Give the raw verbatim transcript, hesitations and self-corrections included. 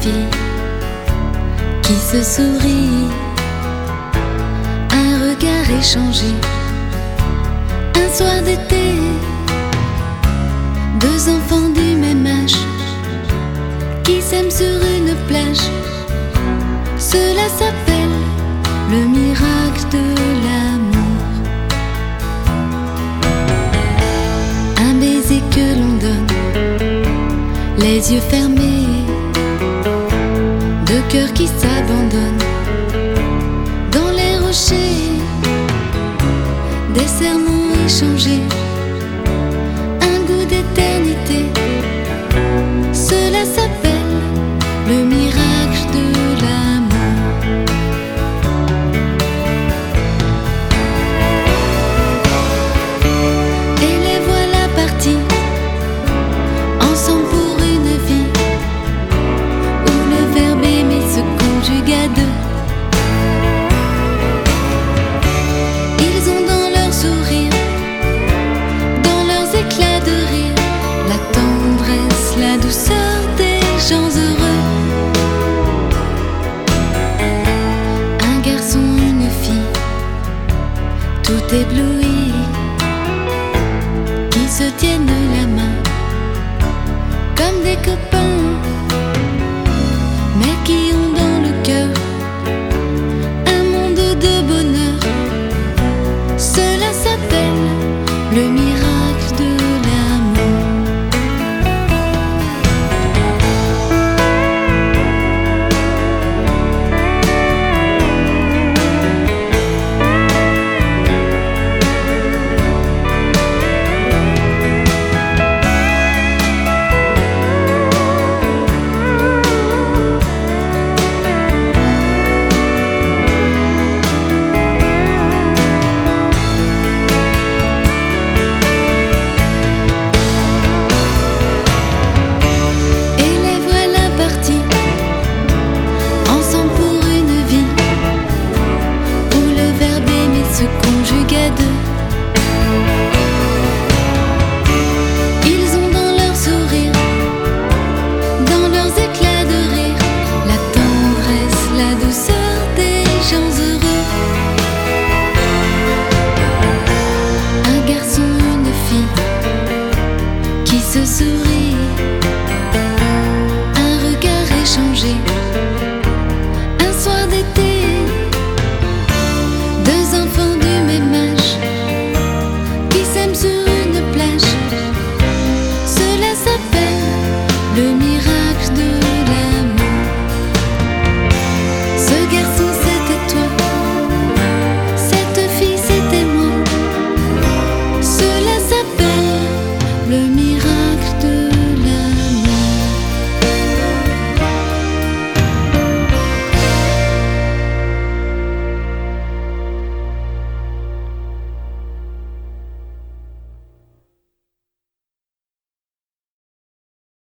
fille qui se sourit, un regard échangé, un soir d'été, deux enfants du même âge qui s'aiment sur une plage. Cela s'appelle le miracle de l'amour. Un baiser que l'on donne, les yeux fermés, deux cœurs qui s'abandonnent dans les rochers, des serments échangés, un goût d'éternité. Cela s'appelle le miracle de l'amour. Et les voilà partis ensemble pour une vie où le verbe aimer se conjugue à deux. Ils ont dans leur sourire, dans leurs éclats de rire, la tendresse, la douceur des gens heureux. Un garçon, une fille, tout ébloui.